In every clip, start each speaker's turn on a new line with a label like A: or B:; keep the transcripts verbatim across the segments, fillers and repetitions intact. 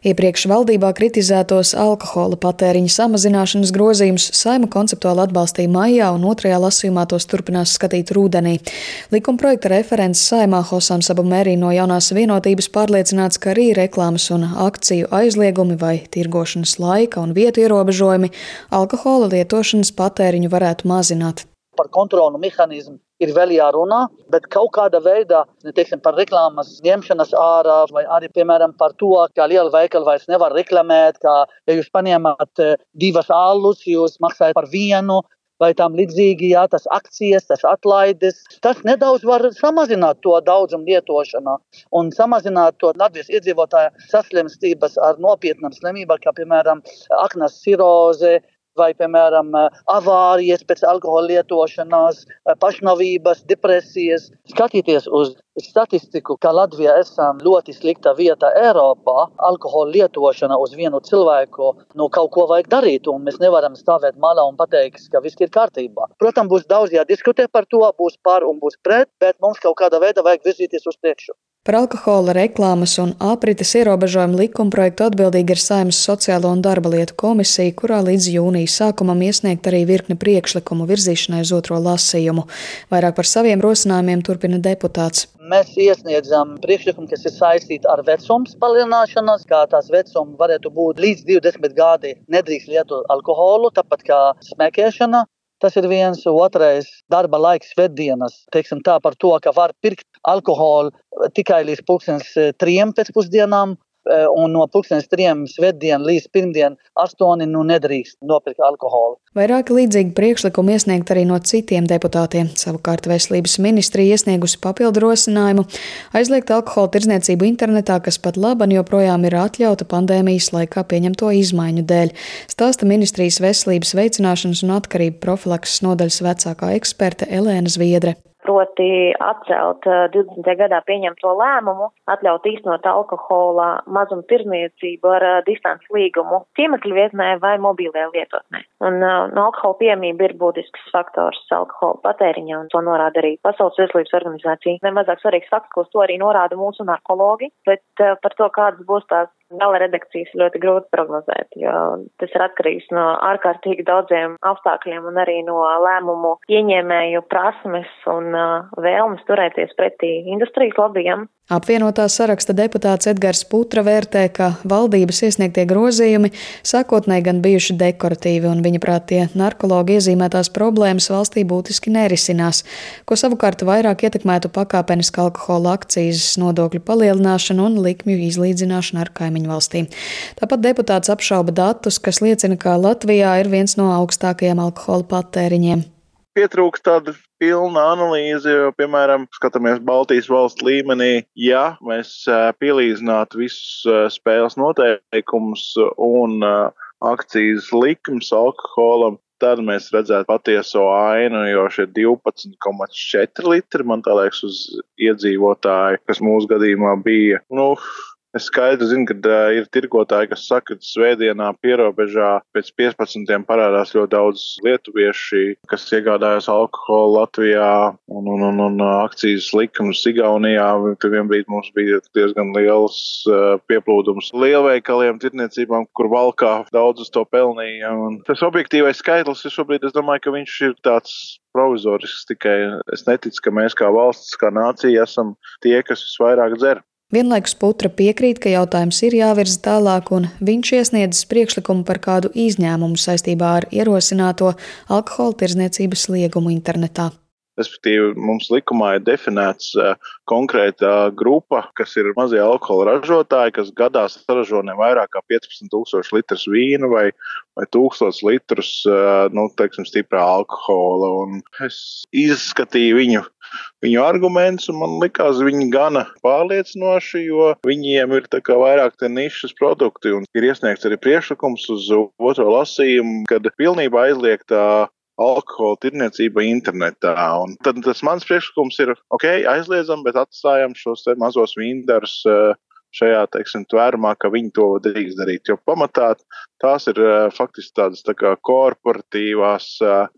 A: Iepriekš valdībā kritizētos alkohola patēriņa samazināšanas grozījumus Saeima konceptuāli atbalstīja maijā un otrajā lasījumā tos turpinās skatīt rudenī. Likumprojekta referents Saeimā Hosams Abu Mērī no Jaunās vienotības pārliecināts, ka arī reklāmas un akciju aizliegumi vai tirgošanas laika un vietu ierobežojumi alkohola lietošanas patēriņu varētu mazināt.
B: Par kontrolu mehānismu ir vēl jārunā, bet kaut kāda veidā, teiksim, par reklāmas ņemšanas ārā, vai arī, piemēram, par to, ka liela veikala vairs nevar reklamēt, ka, ja jūs paņemat divas alus, jūs maksājat par vienu, vai tam līdzīgi, jā, tas akcijas, tas atlaides. Tas nedaudz var samazināt to daudzumu lietošanā un samazināt to Latvijas iedzīvotāju saslimstības ar nopietnām slimībām, kā, piemēram, aknas ciroze, vai, piemēram, avārijas pēc alkohola lietošanās, pašnāvības, depresijas. Skatīties uz statistiku, ka Latvijā esam ļoti slikta vieta Eiropā, alkohola lietošana uz vienu cilvēku, nu kaut ko vajag darīt, un mēs nevaram stāvēt malā un pateikt, ka viss ir kārtībā. Protams, būs daudz jādiskutē par to, būs par un būs pret, bet mums kaut kādā veidā vajag virzīties uz priekšu.
A: Par alkohola reklāmas un aprites ierobežojumu likumprojektu atbildīga ir Saeimas Sociālo un darba lietu komisija, kurā līdz jūnija sākumam iesniegt arī virkne priekšlikumu virzīšanai uz otro lasījumu. Vairāk par saviem rosinājumiem turpina deputāts.
B: Mēs iesniedzam priekšlikumu, kas ir saistīti ar vecums palielināšanas, kā tās vecumi varētu būt līdz divdesmit gadi nedrīkst lietot alkoholu, tāpat kā smēķēšana. Tas ir viens, otrais darba laiks svētdienas, teiksim tā par to, ka var pirkt alkoholu tikai līdz pulkstens trim pēcpusdienām, un no pulkstens trim svētdien līdz pirmdien astoņi nu nedrīkst nopirkt alkoholu.
A: Vairāki līdzīgi priekšlikumi iesniegt arī no citiem deputātiem. Savukārt Veselības ministrija iesniegusi papildu rosinājumu aizliegt alkohola tirdzniecību internetā, kas pat laban joprojām ir atļauta pandēmijas laikā pieņemto izmaiņu dēļ. Stāsta ministrijas veselības veicināšanas un atkarību profilakses nodaļas vecākā eksperte Elēna Zviedre.
C: Proti atcelt divdesmitajā gadā pieņemto lēmumu, atļaut īstenot alkohola mazumu tirdzniecību ar distances līgumu tīmekļa vietnē vai mobilajā lietotnē. Un no alkohola pieejamība ir būtisks faktors alkohola patēriņā, un to norāda arī Pasaules veselības organizācija. Nemazāk svarīgs fakts, ko to arī norāda mūsu narkologi, bet par to, kādas būs tās gala redakcijas, ļoti grūti prognozēt, jo tas ir atkarīgs no ārkārtīgi daudziem apstākļiem un arī no lēmumu ieņēmēju prasmes un vēlmes turēties pretī industrijas lobbyam.
A: Apvienotā saraksta deputāts Edgars Putra vērtē, ka valdības iesniegtie grozījumi sākotnēji gan bijuši dekoratīvi, un viņa prāt tie narkologi iezīmētās problēmas valstī būtiski nerisinās, ko savukārt vairāk ietekmētu pakāpeniska alkohola akcīzes nodokļu palielināšana un likmju izlīdzināšana ar kaimiņu valstīm. Tāpat deputāts apšauba datus, kas liecina, ka Latvijā ir viens no augstākajiem alkohola patēriņiem.
D: Pietrūkst tāda pilna analīze, jo, piemēram, skatāmies Baltijas valstu līmenī, ja mēs pielīdzinātu visus spēles noteikumus un akcijas likums alkoholam, tad mēs redzētu patieso ainu, jo šie divpadsmit komats četri litri, man tā liekas, uz iedzīvotāju, kas mūsu gadījumā bija, nu, es skaidri zinu, ka uh, ir tirgotāji, kas saka, ka svētdienā pierobežā pēc piecpadsmitiem parādās ļoti daudz lietuvieši, kas iegādājas alkoholu Latvijā un, un, un, un akcijas likums Igaunijā. Tur vienbrīd mums bija diezgan liels uh, pieplūdums lielveikaliem, tirniecībām, kur valkā daudz uz to pelnīja. Un tas objektīvais skaitlis ir šobrīd, es domāju, ka viņš ir tāds provizorisks, tikai es neticu, ka mēs kā valsts, kā nācija esam tie, kas visvairāk dzer.
A: Vienlaikus Putra piekrīt, ka jautājums ir jāvirza tālāk, un viņš iesniedzis priekšlikumu par kādu izņēmumu saistībā ar ierosināto alkohola tirdzniecības liegumu internetā.
D: Respektīvi, mums likumā ir definēts uh, konkrēta grupa, kas ir mazie alkohola ražotāji, kas gadā saražo ne vairāk kā piecpadsmit tūkstoši litrus vīnu vai, vai tūkstoš litrus, uh, nu, teiksim, stiprā alkohola. Un es izskatīju viņu, viņu argumentus, un man likās viņi gana pārliecinoši, jo viņiem ir tā kā vairāk te nišas produkti, un ir iesniegts arī priekšlikums uz otro lasījumu, kad pilnībā aizliegtā alkohola tirniecība internetā. Un tad tas mans priekšlikums ir, ok, aizliedzam, bet atstājam šos te mazos vīndarus šajā, teiksim, tvērumā, ka viņi to drīkst darīt. Jo pamatā tās ir faktiski tādas tā kā korporatīvās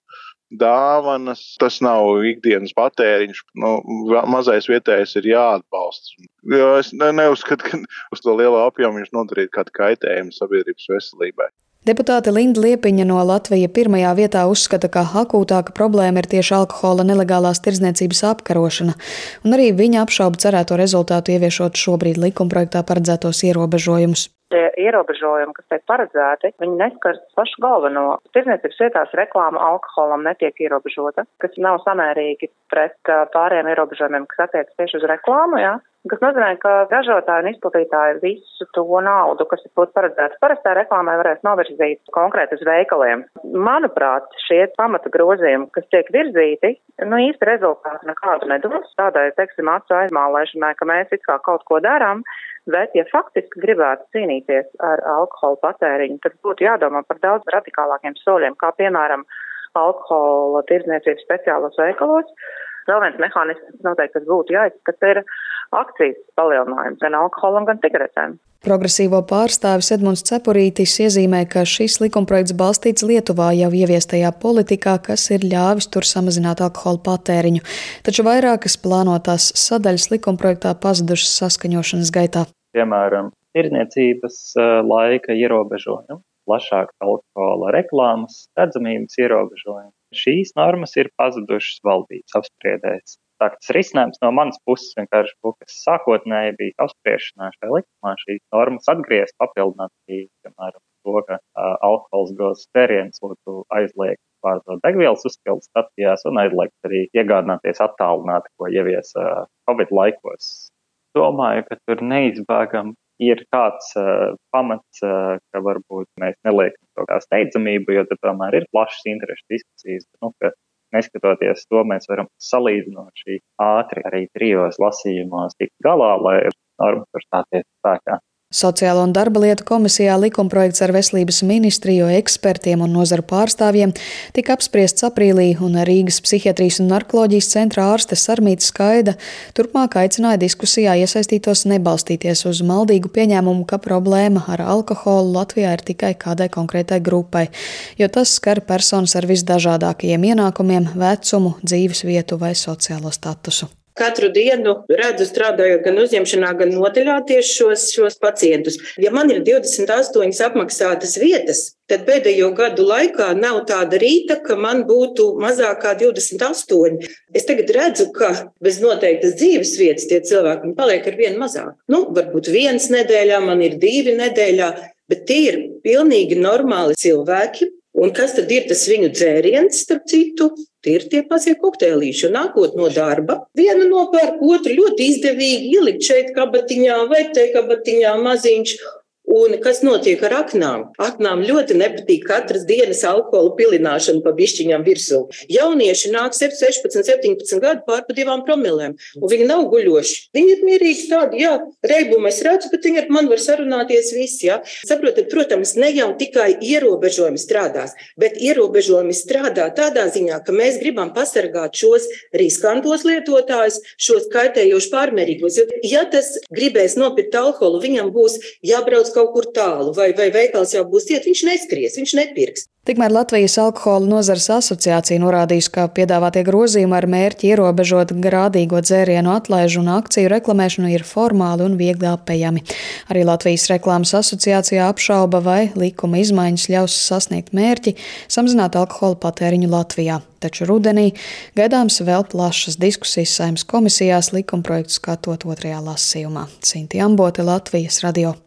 D: dāvanas, tas nav ikdienas patēriņš. Nu, mazais vietējais ir jāatbalsta. Jo es neuzskatu, ka uz to lielo apjomu viņš nodarītu kādu kaitējumu sabiedrības veselībai.
A: Deputāte Linda Liepiņa no Latvija pirmajā vietā uzskata, ka akūtāka problēma ir tieši alkohola nelegālās tirdzniecības apkarošana, un arī viņa apšauba cerēto rezultātu ieviešot šobrīd likumprojektā paredzētos ierobežojumus.
E: Tie ierobežojumi, kas tiek paredzēti, viņi neskars pašu galveno. Tirdzniecības vietās reklāma alkoholam netiek ierobežota, kas nav samērīgi pret pārējiem ierobežojumiem, kas attiecas tieši uz reklāmu, jā. Kas nozīmē, ka ražotāji un izplatītāji visu to naudu, kas ir būtu paredzēts parastā reklāmai, varēs novirzīt konkrēti uz veikaliem. Manuprāt, šie pamata grozījumi, kas tiek virzīti, nu īsti rezultātu nekādu nedos. Tādai, teiksim, acu aizmālēšanai, ka mēs it kā kaut ko darām, bet, ja faktiski gribētu cīnīties ar alkohola patēriņu, tad būtu jādomā par daudz radikālākiem soļiem, kā piemēram alkohola tirdzniecības speciālos veikalos. Vēl viens mehānisms noteikti, kas būtu jāizskata, ir akcijas palielinājums gan alkoholam, gan cigaretēm.
A: Progresīvo pārstāvis Edmunds Cepurītis iezīmē, ka šis likumprojekts balstīts Lietuvā jau ieviestajā politikā, kas ir ļāvis tur samazināt alkohola patēriņu, taču vairākas plānotās sadaļas likumprojektā pazudušas saskaņošanas gaitā.
F: Piemēram, tirdzniecības laika ierobežojumi, plašāk alkohola reklāmas, redzamības ierobežojumi. Šīs normas ir pazudušas valdības apspriedēs. Tā kā tas risinājums no manas puses vienkārši būtu, kas sākotnēji bija apspriešanā šajā likumā, šīs normas atgriezt, papildināt, piemēram, to, ka uh, alkohols gros dzēriens būtu aizliegts pārdot degvielas uzpildes stacijās un aizliegts arī iegādāties attālināti, ko ievies uh, Covid laikos. Domāju, ka tur neizbēgam ir kāds uh, pamats, uh, ka varbūt mēs neliekam to kā steidzamību, jo tad tomēr ir plašas interešu diskusijas, nu, ka neskatoties to, mēs varam salīdzinoši ātri arī trijos lasījumos tikt galā, lai norma tur stāties spēkā.
A: Sociālo un darba lietu komisijā likumprojekts ar veselības ministriju, ekspertiem un nozaru pārstāvjiem tika apspriests aprīlī, un Rīgas psihiatrijas un narkoloģijas centra ārste Sarmīta Skaida turpmāk aicināja diskusijā iesaistītos nebalstīties uz maldīgu pieņēmumu, ka problēma ar alkoholu Latvijā ir tikai kādai konkrētai grupai, jo tas skar personas ar visdažādākajiem ienākumiem, vecumu, dzīves vietu vai sociālo statusu.
G: Katru dienu redzu strādājot gan uzņemšanā, gan noteļā tieši šos, šos pacientus. Ja man ir divdesmit astoņas apmaksātas vietas, tad pēdējo gadu laikā nav tāda rīta, ka man būtu mazāk kā divdesmit astoņi. Es tagad redzu, ka bez noteiktas dzīves vietas tie cilvēki paliek ar vienu mazāk. Nu, varbūt viens nedēļā, man ir divi nedēļā, bet tie ir pilnīgi normāli cilvēki. Un kas tad ir tas viņu dzēriens, starp citu? Tie ir tie pasie kokteilīši. Un nākot no darba, vienu nopērk, otru ļoti izdevīgi ielikt šeit kabatiņā vai te kabatiņā maziņš. Un kas notiek ar aknām? Aknām ļoti nepatīk katras dienas alkohola pilināšana pa bišķiņām virsū. Jaunieši nāk sešpadsmit, septiņpadsmit gadu pār pa divām promilēm, un viņi nav guļoši. Viņi ir mierīgi tādi, jā, reibumu es redzu, bet viņi ar mani var sarunāties visi, jā. Saprotat, protams, ne jau tikai ierobežojumi strādās, bet ierobežojumi strādā tādā ziņā, ka mēs gribam pasargāt šos riskantos lietotājus, šos kaitējoši pārmērīgos. Ja tas gribēs nopirkt alkoholu, viņam būs jābrauc kaut kur tālu, vai, vai veikals jau būs iet, viņš neskries, viņš nepirks.
A: Tikmēr Latvijas alkohola nozares asociācija norādījusi, ka piedāvātie grozījumi ar mērķi ierobežot grādīgo dzērienu atlaižu un akciju reklamēšanu ir formāli un viegli apējami. Arī Latvijas reklāmas asociācijā apšauba, vai likuma izmaiņas ļaus sasniegt mērķi samazināt alkohola patēriņu Latvijā. Taču rudenī gaidāms vēl plašas diskusijas Saeimas komisijās likumprojektu skatot otrajā lasījumā. Cinti Ambote, Latvijas radio.